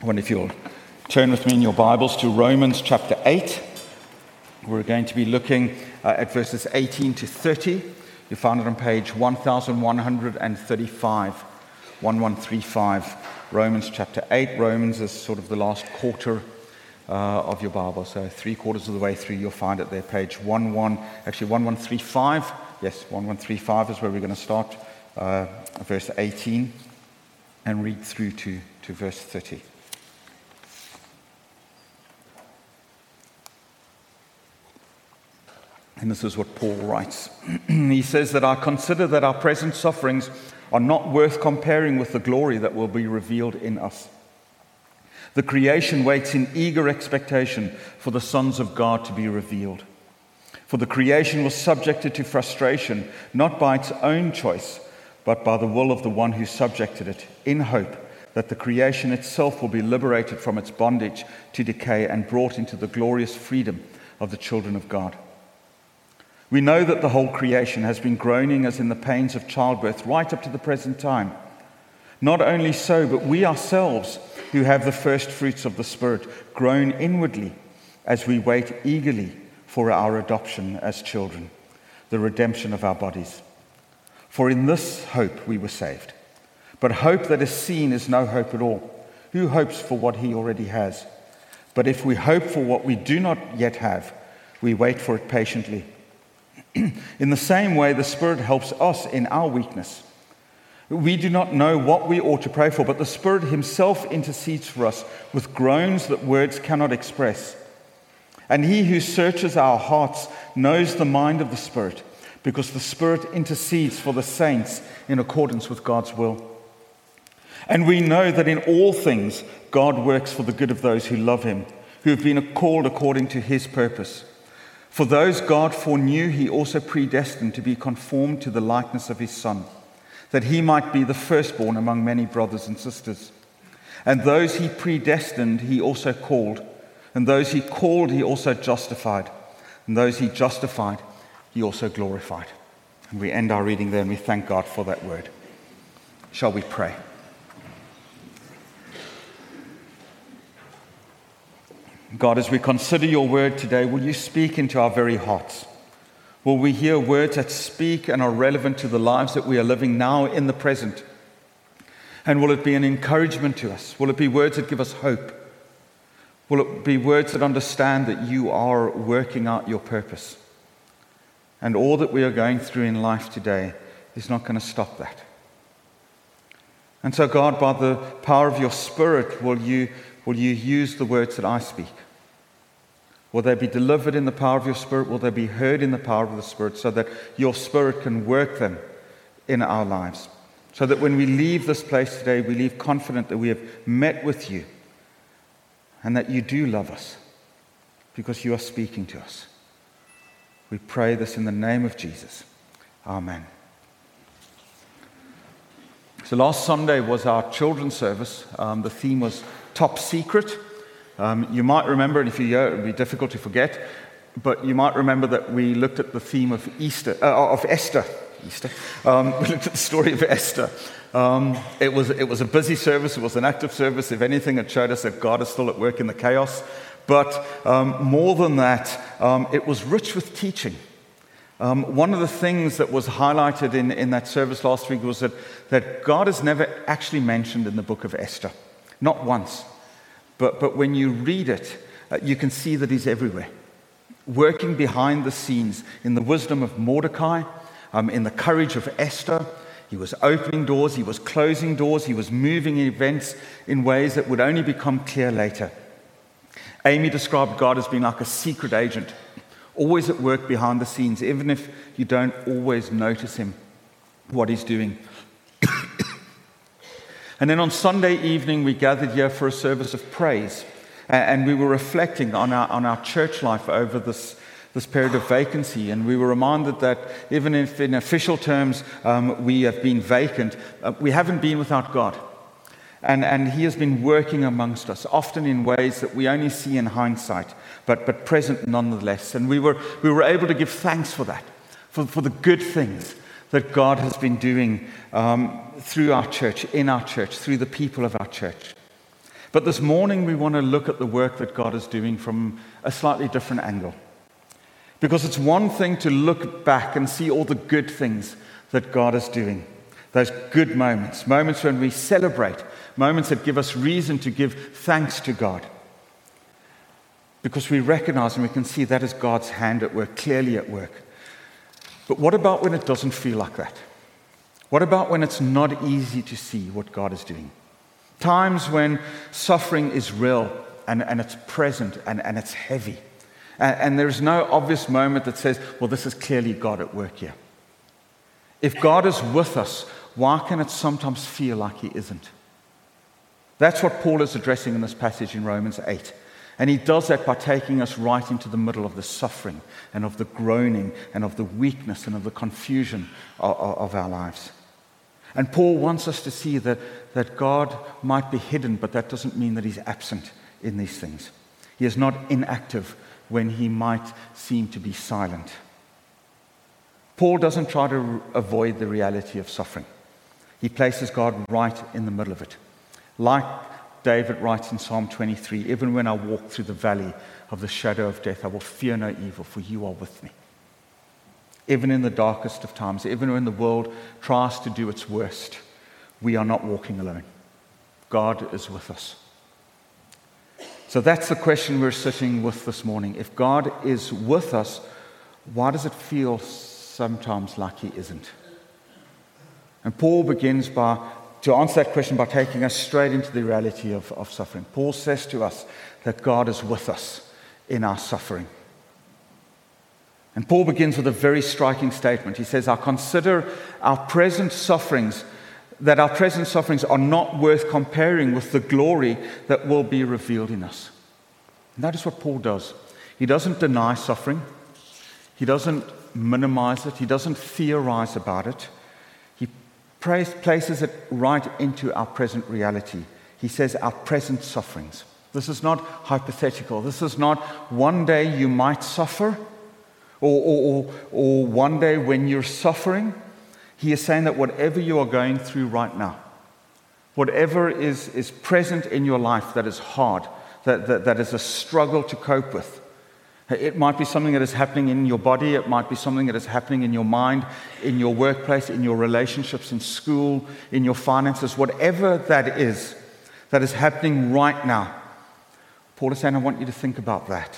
I wonder if you'll turn with me in your Bibles to Romans chapter 8. We're going to be looking at verses 18 to 30. You found it on page 1135, 1135, Romans chapter 8. Romans is sort of the last quarter of your Bible, so 3/4 of the way through, you'll find it there, page 1135. Yes, 1135 is where we're going to start, verse 18, and read through to verse 30. And this is what Paul writes. He says that I consider that our present sufferings are not worth comparing with the glory that will be revealed in us. The creation waits in eager expectation for the sons of God to be revealed. For the creation was subjected to frustration, not by its own choice, but by the will of the one who subjected it, in hope that the creation itself will be liberated from its bondage to decay and brought into the glorious freedom of the children of God. We know that the whole creation has been groaning as in the pains of childbirth right up to the present time. Not only so, but we ourselves, who have the first fruits of the Spirit, groan inwardly as we wait eagerly for our adoption as children, the redemption of our bodies. For in this hope we were saved. But hope that is seen is no hope at all. Who hopes for what he already has? But if we hope for what we do not yet have, we wait for it patiently. In the same way, the Spirit helps us in our weakness. We do not know what we ought to pray for, but the Spirit himself intercedes for us with groans that words cannot express. And he who searches our hearts knows the mind of the Spirit, because the Spirit intercedes for the saints in accordance with God's will. And we know that in all things God works for the good of those who love him, who have been called according to his purpose. For those God foreknew, he also predestined to be conformed to the likeness of his Son, that he might be the firstborn among many brothers and sisters. And those he predestined, he also called. And those he called, he also justified. And those he justified, he also glorified. And we end our reading there, and we thank God for that word. Shall we pray? God, as we consider your word today, will you speak into our very hearts? Will we hear words that speak and are relevant to the lives that we are living now in the present? And will it be an encouragement to us? Will it be words that give us hope? Will it be words that understand that you are working out your purpose? And all that we are going through in life today is not going to stop that. And so, God, by the power of your Spirit, will you use the words that I speak? Will they be delivered in the power of your Spirit? Will they be heard in the power of the Spirit, so that your Spirit can work them in our lives? So that when we leave this place today, we leave confident that we have met with you and that you do love us because you are speaking to us. We pray this in the name of Jesus. Amen. So last Sunday was our children's service. The theme was Top Secret. You might remember, and if you're here, it would be difficult to forget, but you might remember that we looked at the theme of Esther. We looked at the story of Esther. It was a busy service. It was an active service. If anything, it showed us that God is still at work in the chaos. But more than that, it was rich with teaching. One of the things that was highlighted in that service last week was that God is never actually mentioned in the book of Esther. Not once. But when you read it, you can see that he's everywhere. Working behind the scenes in the wisdom of Mordecai, in the courage of Esther. He was opening doors, he was closing doors, he was moving events in ways that would only become clear later. Amy described God as being like a secret agent, always at work behind the scenes, even if you don't always notice him, what he's doing. And then on Sunday evening, we gathered here for a service of praise. And we were reflecting on our church life over this period of vacancy. And we were reminded that even if in official terms we have been vacant, we haven't been without God. And he has been working amongst us, often in ways that we only see in hindsight, but present nonetheless. And we were able to give thanks for that, for the good things that God has been doing through our church, in our church, through the people of our church. But this morning we want to look at the work that God is doing from a slightly different angle. Because it's one thing to look back and see all the good things that God is doing. Those good moments, moments when we celebrate, moments that give us reason to give thanks to God. Because we recognize and we can see that is God's hand at work, clearly at work. But what about when it doesn't feel like that? What about when it's not easy to see what God is doing? Times when suffering is real and it's present and it's heavy. And there's no obvious moment that says, well, this is clearly God at work here. If God is with us, why can it sometimes feel like He isn't? That's what Paul is addressing in this passage in Romans 8. And he does that by taking us right into the middle of the suffering and of the groaning and of the weakness and of the confusion of our lives. And Paul wants us to see that God might be hidden, but that doesn't mean that He's absent in these things. He is not inactive when He might seem to be silent. Paul doesn't try to avoid the reality of suffering. He places God right in the middle of it. Like David writes in Psalm 23, even when I walk through the valley of the shadow of death, I will fear no evil, for you are with me. Even in the darkest of times, even when the world tries to do its worst, we are not walking alone. God is with us. So that's the question we're sitting with this morning. If God is with us, why does it feel sometimes like He isn't? And Paul begins to answer that question by taking us straight into the reality of suffering. Paul says to us that God is with us in our suffering. And Paul begins with a very striking statement. He says, I consider our present sufferings are not worth comparing with the glory that will be revealed in us. And that is what Paul does. He doesn't deny suffering. He doesn't minimize it. He doesn't theorize about it. He places it right into our present reality. He says our present sufferings. This is not hypothetical. This is not one day you might suffer or one day when you're suffering. He is saying that whatever you are going through right now, whatever is present in your life that is hard, that is a struggle to cope with, it might be something that is happening in your body, it might be something that is happening in your mind, in your workplace, in your relationships, in school, in your finances, whatever that is happening right now. Paul is saying, I want you to think about that.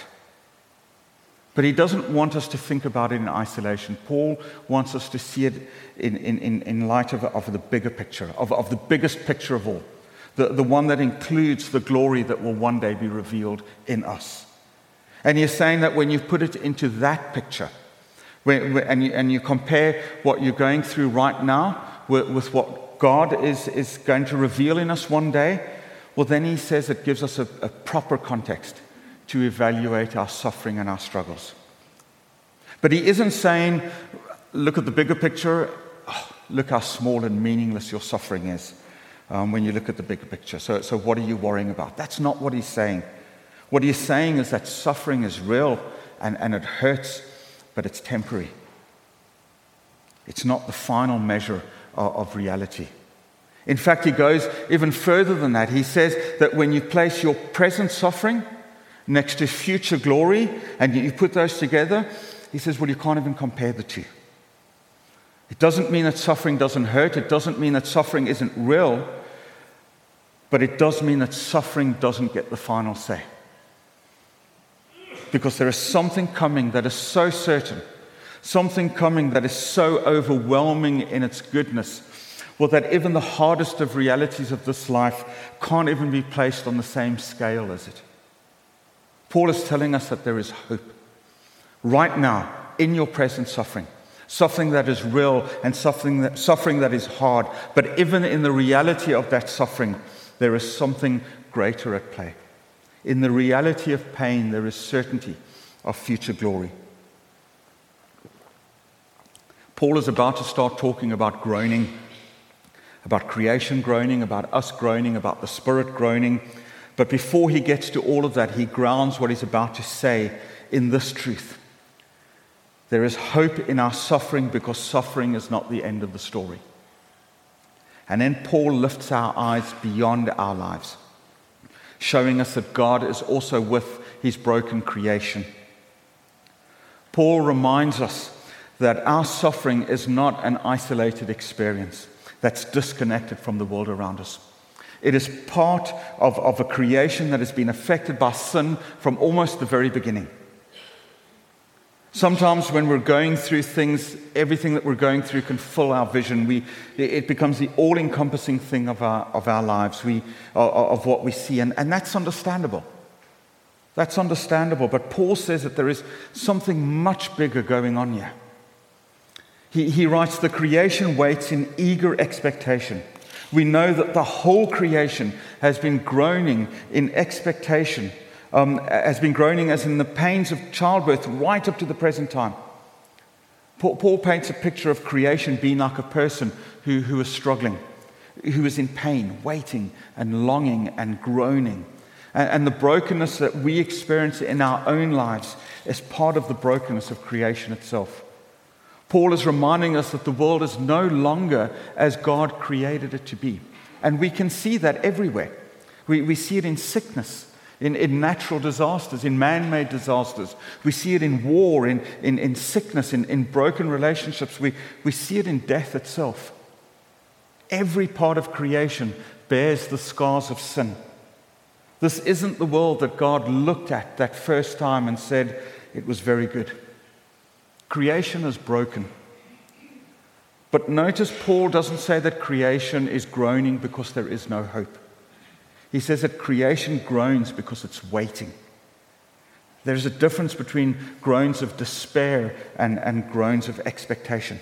But he doesn't want us to think about it in isolation. Paul wants us to see it in light of the bigger picture, of the biggest picture of all, the one that includes the glory that will one day be revealed in us. And he's saying that when you put it into that picture, and you compare what you're going through right now with what God is going to reveal in us one day, well, then he says it gives us a proper context to evaluate our suffering and our struggles. But he isn't saying, look at the bigger picture, look how small and meaningless your suffering is when you look at the bigger picture. So what are you worrying about? That's not what he's saying. What he's saying is that suffering is real and it hurts, but it's temporary. It's not the final measure of reality. In fact, he goes even further than that. He says that when you place your present suffering next to future glory, and you put those together, he says, well, you can't even compare the two. It doesn't mean that suffering doesn't hurt. It doesn't mean that suffering isn't real. But it does mean that suffering doesn't get the final say. Because there is something coming that is so certain, something coming that is so overwhelming in its goodness, well, that even the hardest of realities of this life can't even be placed on the same scale as it. Paul is telling us that there is hope right now in your present suffering that is real and suffering that is hard. But even in the reality of that suffering, there is something greater at play. In the reality of pain, there is certainty of future glory. Paul is about to start talking about groaning, about creation groaning, about us groaning, about the Spirit groaning. But before he gets to all of that, he grounds what he's about to say in this truth. There is hope in our suffering because suffering is not the end of the story. And then Paul lifts our eyes beyond our lives showing us that God is also with his broken creation. Paul reminds us that our suffering is not an isolated experience that's disconnected from the world around us. It is part of a creation that has been affected by sin from almost the very beginning. Sometimes when we're going through things, everything that we're going through can fill our vision. It becomes the all-encompassing thing of our lives, of what we see, and that's understandable. That's understandable, but Paul says that there is something much bigger going on here. He writes, the creation waits in eager expectation. We know that the whole creation has been groaning in expectation, has been groaning as in the pains of childbirth right up to the present time. Paul paints a picture of creation being like a person who is struggling, who is in pain, waiting and longing and groaning. And the brokenness that we experience in our own lives is part of the brokenness of creation itself. Paul is reminding us that the world is no longer as God created it to be. And we can see that everywhere. We see it in sickness, in natural disasters, in man-made disasters. We see it in war, in sickness, in broken relationships. We see it in death itself. Every part of creation bears the scars of sin. This isn't the world that God looked at that first time and said it was very good. Creation is broken. But notice Paul doesn't say that creation is groaning because there is no hope. He says that creation groans because it's waiting. There's a difference between groans of despair and groans of expectation.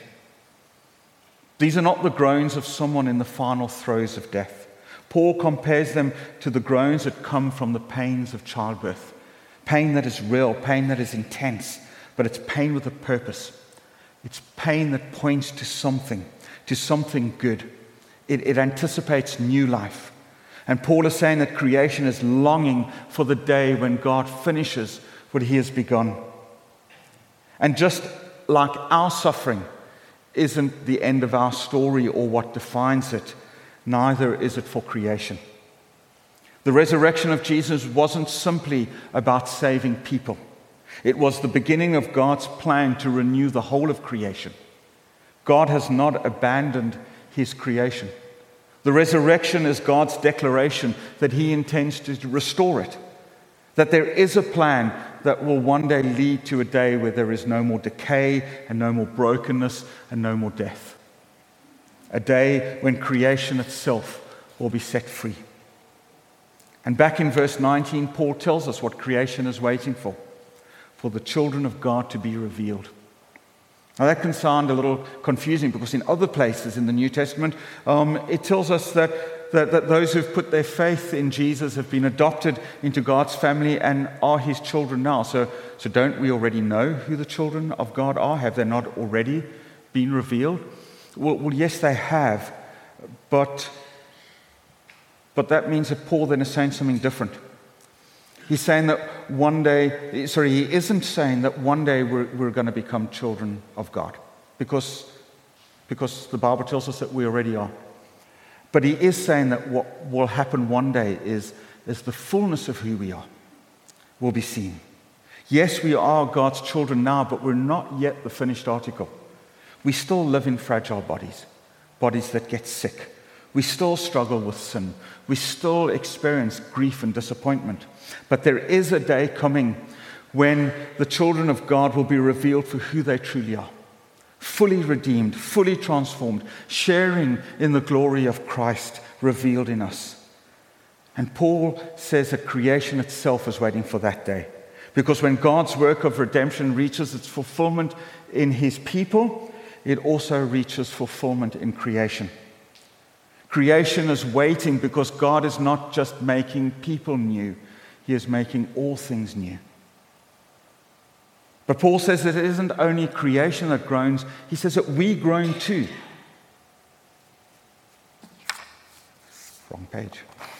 These are not the groans of someone in the final throes of death. Paul compares them to the groans that come from the pains of childbirth. Pain that is real, pain that is intense, but it's pain with a purpose. It's pain that points to something good. It anticipates new life. And Paul is saying that creation is longing for the day when God finishes what he has begun. And just like our suffering isn't the end of our story or what defines it, neither is it for creation. The resurrection of Jesus wasn't simply about saving people. It was the beginning of God's plan to renew the whole of creation. God has not abandoned his creation. The resurrection is God's declaration that he intends to restore it, that there is a plan that will one day lead to a day where there is no more decay and no more brokenness and no more death. A day when creation itself will be set free. And back in verse 19, Paul tells us what creation is waiting for the children of God to be revealed. Now that can sound a little confusing because in other places in the New Testament, it tells us that those who've put their faith in Jesus have been adopted into God's family and are his children now. So don't we already know who the children of God are? Have they not already been revealed? Well, yes, they have. But that means that Paul then is saying something different. He's saying that he isn't saying that one day we're going to become children of God, because the Bible tells us that we already are. But he is saying that what will happen one day is the fullness of who we are will be seen. Yes, we are God's children now, but we're not yet the finished article. We still live in fragile bodies that get sick. We still struggle with sin. We still experience grief and disappointment. But there is a day coming when the children of God will be revealed for who they truly are. Fully redeemed, fully transformed, sharing in the glory of Christ revealed in us. And Paul says that creation itself is waiting for that day. Because when God's work of redemption reaches its fulfillment in his people, it also reaches fulfillment in creation. Creation is waiting because God is not just making people new, he is making all things new. But Paul says that it isn't only creation that groans, he says that we groan too. Wrong page.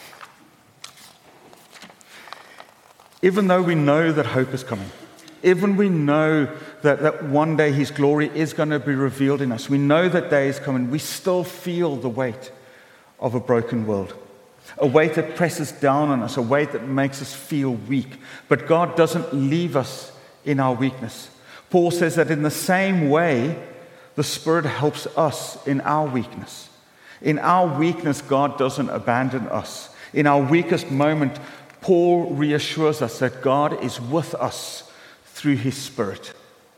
Even though we know that hope is coming, even we know that one day his glory is going to be revealed in us, we know that day is coming, we still feel the weight of a broken world. a weight that presses down on us, a weight that makes us feel weak. But God doesn't leave us in our weakness. Paul says that in the same way, the Spirit helps us in our weakness. In our weakness, God doesn't abandon us. In our weakest moment, Paul reassures us that God is with us through His Spirit.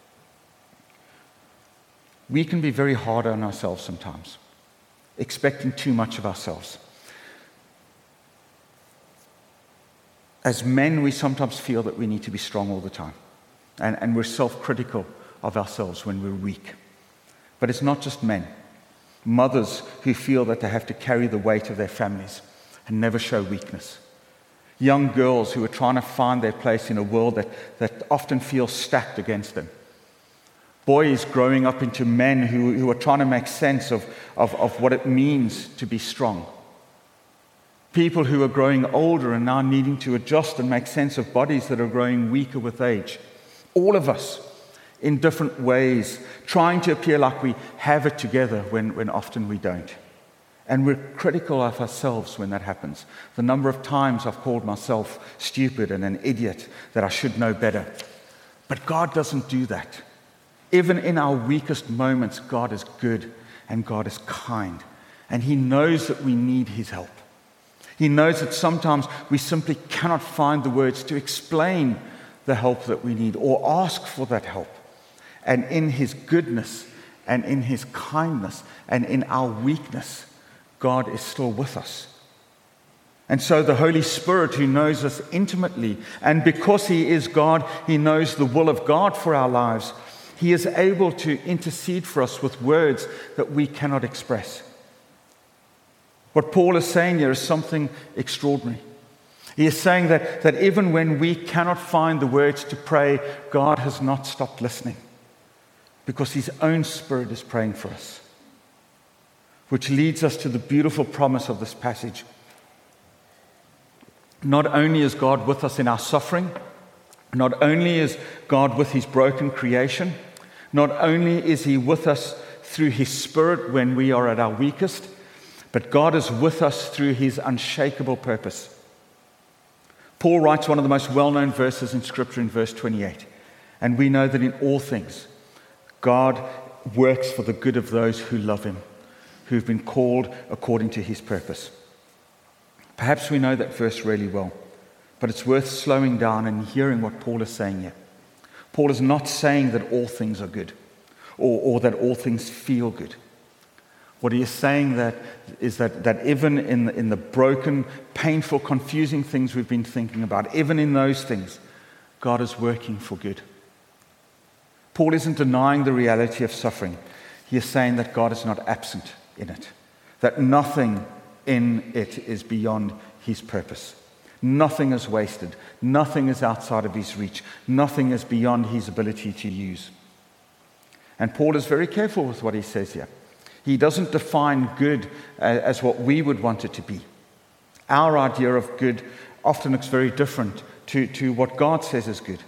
We can be very hard on ourselves sometimes, expecting too much of ourselves. As men, we sometimes feel that we need to be strong all the time. And we're self-critical of ourselves when we're weak. But it's not just men. Mothers who feel that they have to carry the weight of their families and never show weakness. Young girls who are trying to find their place in a world that often feels stacked against them. Boys growing up into men who are trying to make sense of what it means to be strong. People who are growing older and now needing to adjust and make sense of bodies that are growing weaker with age. All of us, in different ways, trying to appear like we have it together when often we don't. And we're critical of ourselves when that happens. The number of times I've called myself stupid and an idiot, that I should know better. But God doesn't do that. Even in our weakest moments, God is good and God is kind. And He knows that we need His help. He knows that sometimes we simply cannot find the words to explain the help that we need or ask for that help. And in His goodness and in His kindness and in our weakness, God is still with us. And so the Holy Spirit, who knows us intimately, and because He is God, He knows the will of God for our lives, He is able to intercede for us with words that we cannot express. What Paul is saying here is something extraordinary. He is saying that even when we cannot find the words to pray, God has not stopped listening, because His own Spirit is praying for us. Which leads us to the beautiful promise of this passage. Not only is God with us in our suffering, not only is God with His broken creation, not only is He with us through His Spirit when we are at our weakest, but God is with us through His unshakable purpose. Paul writes one of the most well-known verses in Scripture in verse 28. And we know that in all things, God works for the good of those who love Him, who've been called according to His purpose. Perhaps we know that verse really well, but it's worth slowing down and hearing what Paul is saying here. Paul is not saying that all things are good or that all things feel good. What he is saying is that even in the broken, painful, confusing things we've been thinking about, even in those things, God is working for good. Paul isn't denying the reality of suffering. He is saying that God is not absent in it, that nothing in it is beyond His purpose. Nothing is wasted. Nothing is outside of His reach. Nothing is beyond His ability to use. And Paul is very careful with what he says here. He doesn't define good as what we would want it to be. Our idea of good often looks very different to what God says is good.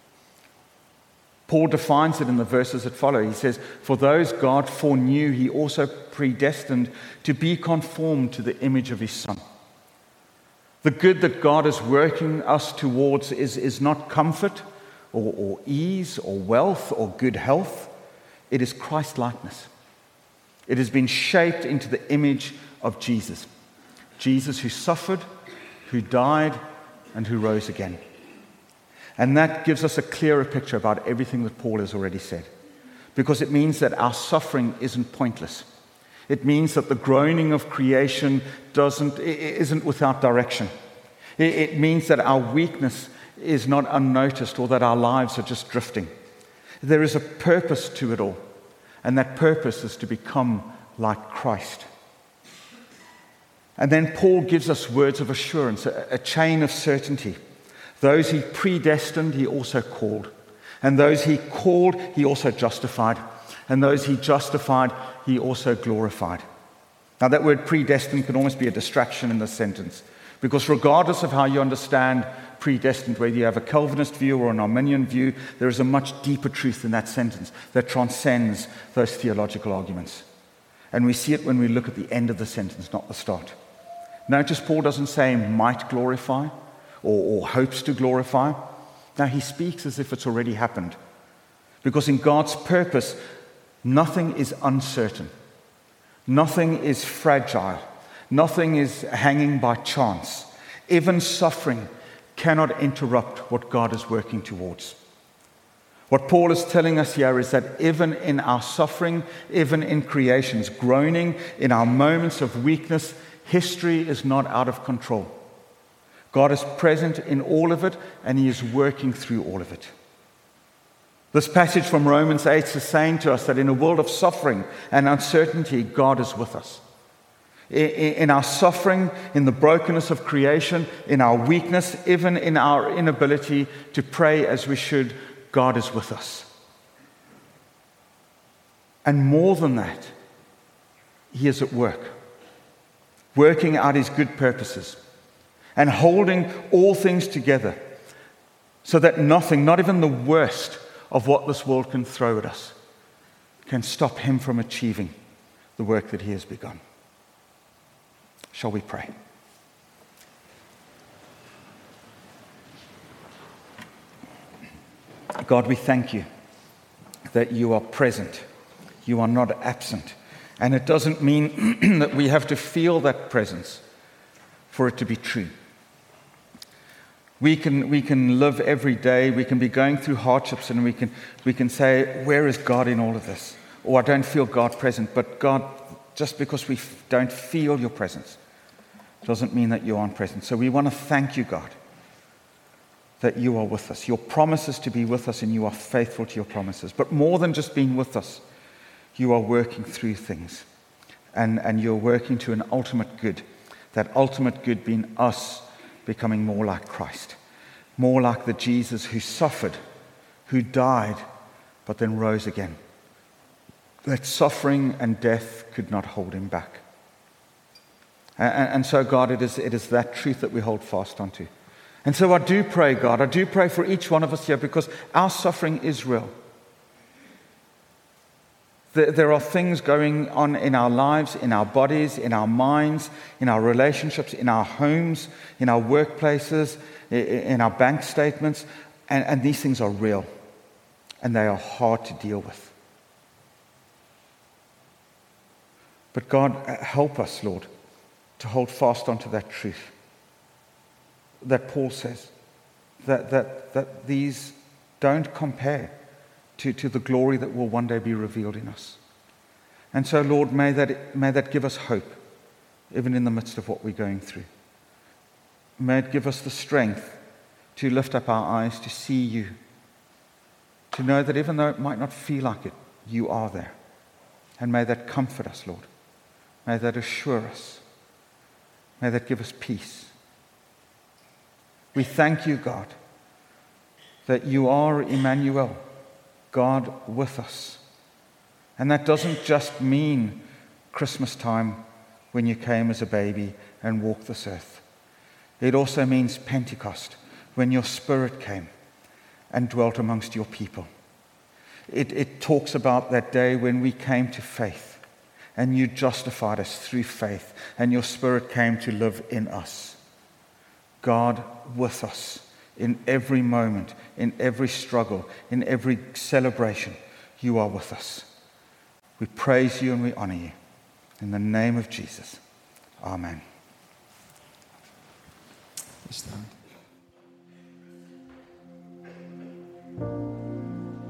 Paul defines it in the verses that follow. He says, "For those God foreknew, He also predestined to be conformed to the image of His Son." The good that God is working us towards is not comfort or ease or wealth or good health. It is Christ-likeness. It has been shaped into the image of Jesus. Jesus who suffered, who died, and who rose again. And that gives us a clearer picture about everything that Paul has already said. Because it means that our suffering isn't pointless. It means that the groaning of creation isn't without direction. It means that our weakness is not unnoticed or that our lives are just drifting. There is a purpose to it all. And that purpose is to become like Christ. And then Paul gives us words of assurance, a chain of certainty. Those He predestined, He also called. And those He called, He also justified. And those He justified, He also glorified. Now that word predestined can almost be a distraction in this sentence. Because regardless of how you understand predestined, whether you have a Calvinist view or an Arminian view, there is a much deeper truth in that sentence that transcends those theological arguments. And we see it when we look at the end of the sentence, not the start. Notice Paul doesn't say might glorify or hopes to glorify. Now he speaks as if it's already happened. Because in God's purpose, nothing is uncertain. Nothing is fragile. Nothing is hanging by chance. Even suffering cannot interrupt what God is working towards. What Paul is telling us here is that even in our suffering, even in creation's groaning, in our moments of weakness, history is not out of control. God is present in all of it, and He is working through all of it. This passage from Romans 8 is saying to us that in a world of suffering and uncertainty, God is with us. In our suffering, in the brokenness of creation, in our weakness, even in our inability to pray as we should, God is with us. And more than that, He is at work, working out His good purposes and holding all things together so that nothing, not even the worst of what this world can throw at us, can stop Him from achieving the work that He has begun. Shall we pray? God, we thank You that You are present. You are not absent. And it doesn't mean that we have to feel that presence for it to be true. We can live every day, we can be going through hardships, and we can say, where is God in all of this? Or I don't feel God present. But God, just because we don't feel Your presence doesn't mean that You aren't present. So we want to thank You, God, that You are with us. Your promise is to be with us, and You are faithful to Your promises. But more than just being with us, You are working through things. And You're working to an ultimate good. That ultimate good being us becoming more like Christ. More like the Jesus who suffered, who died, but then rose again. That suffering and death could not hold Him back. And so, God, it is that truth that we hold fast onto. And so I do pray, God, I do pray for each one of us here, because our suffering is real. There are things going on in our lives, in our bodies, in our minds, in our relationships, in our homes, in our workplaces, in our bank statements, and these things are real, and they are hard to deal with. But God, help us, Lord, to hold fast onto that truth that Paul says, that these don't compare to the glory that will one day be revealed in us. And so, Lord, may that give us hope, even in the midst of what we're going through. May it give us the strength to lift up our eyes to see You, to know that even though it might not feel like it, You are there. And may that comfort us, Lord. May that assure us. May that give us peace. We thank You, God, that You are Emmanuel, God with us. And that doesn't just mean Christmas time when You came as a baby and walked this earth. It also means Pentecost, when Your Spirit came and dwelt amongst Your people. It talks about that day when we came to faith and You justified us through faith and Your Spirit came to live in us. God with us. In every moment, in every struggle, in every celebration, You are with us. We praise You and we honor You. In the name of Jesus. Amen. Stand.